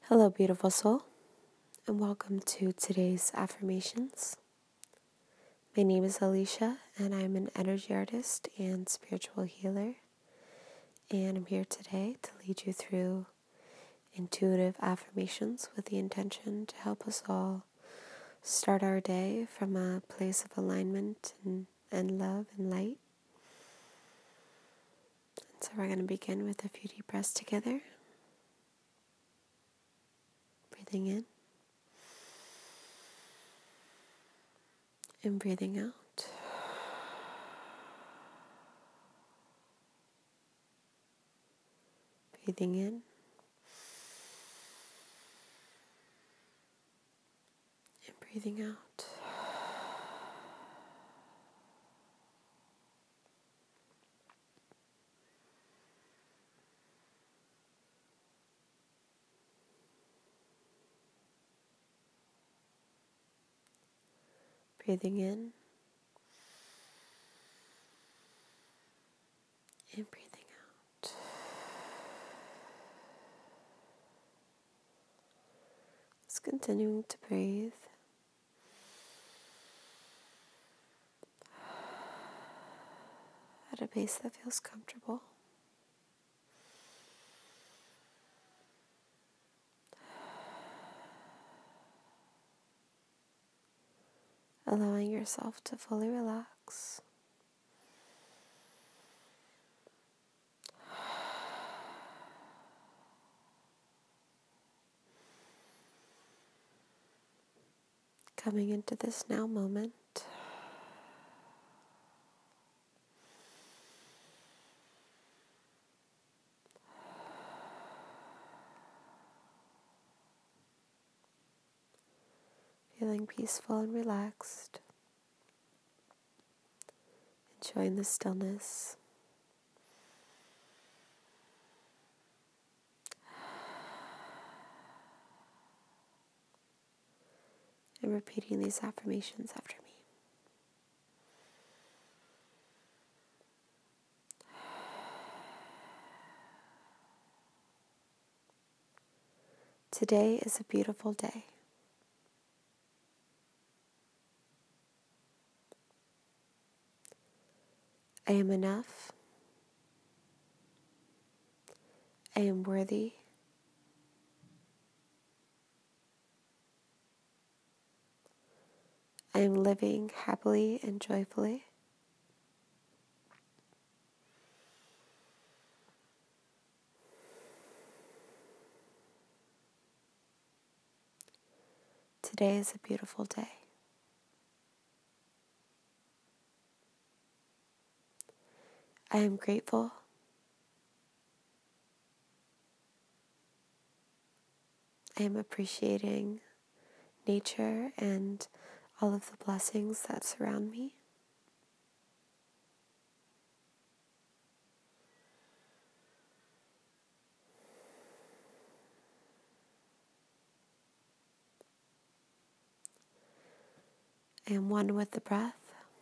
Hello, beautiful soul, and welcome to today's affirmations. My name is Alicia, and I'm an energy artist and spiritual healer. And I'm here today to lead you through intuitive affirmations with the intention to help us all start our day from a place of alignment and love and light. So we're going to begin with a few deep breaths together. Breathing in and breathing out. Breathing in and breathing out. Breathing in and breathing out. Just continuing to breathe. At a pace that feels comfortable. Allowing yourself to fully relax. Coming into this now moment. Feeling peaceful and relaxed. Enjoying the stillness. And repeating these affirmations after me. Today is a beautiful day. I am enough. I am worthy. I am living happily and joyfully. Today is a beautiful day. I am grateful. I am appreciating nature and all of the blessings that surround me. I am one with the breath.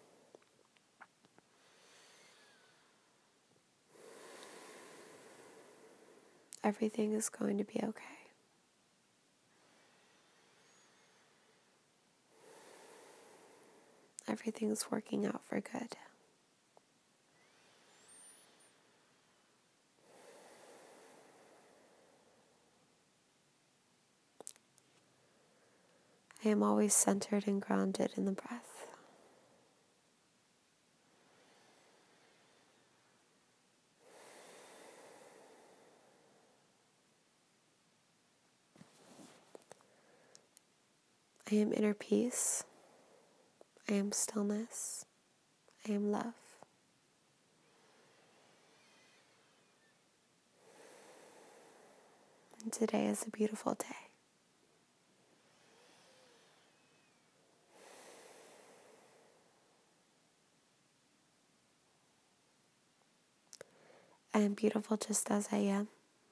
Everything is going to be okay. Everything's working out for good. I am always centered and grounded in the breath. I am inner peace. I am stillness. I am love. And today is a beautiful day. I am beautiful just as I am.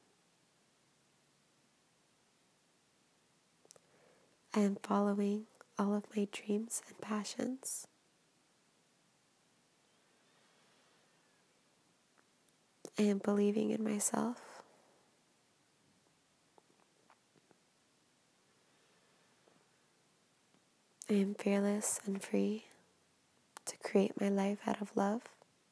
I am following all of my dreams and passions. I am believing in myself. I am fearless and free to create my life out of love.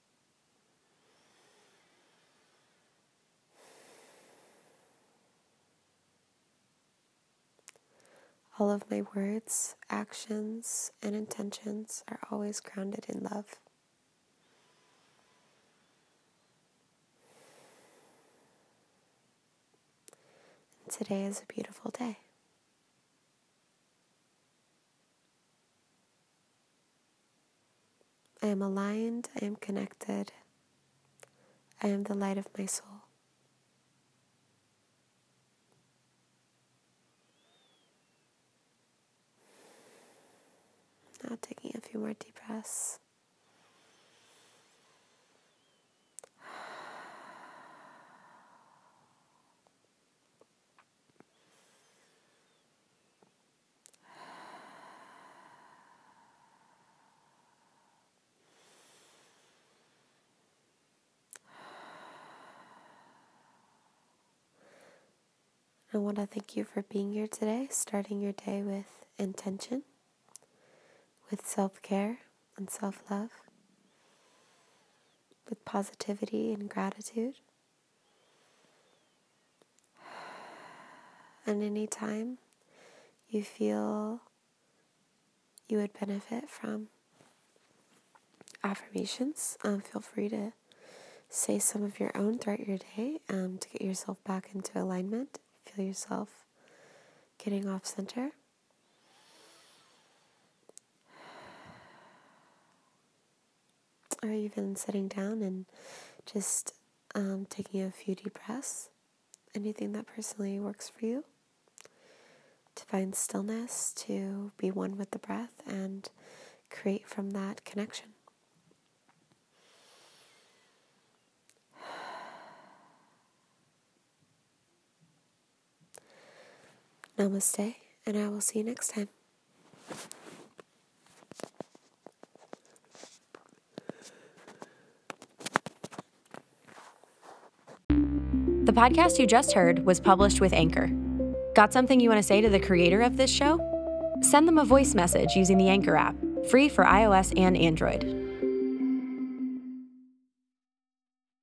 All of my words, actions, and intentions are always grounded in love. And today is a beautiful day. I am aligned, I am connected, I am the light of my soul. Now taking a few more deep breaths. I want to thank you for being here today, starting your day with intention, with self-care and self-love, with positivity and gratitude. And anytime you feel you would benefit from affirmations, feel free to say some of your own throughout your day to get yourself back into alignment. Feel yourself getting off center. Or even sitting down and just taking a few deep breaths. Anything that personally works for you. To find stillness, to be one with the breath, and create from that connection. Namaste, and I will see you next time. The podcast you just heard was published with Anchor. Got something you want to say to the creator of this show? Send them a voice message using the Anchor app, free for iOS and Android.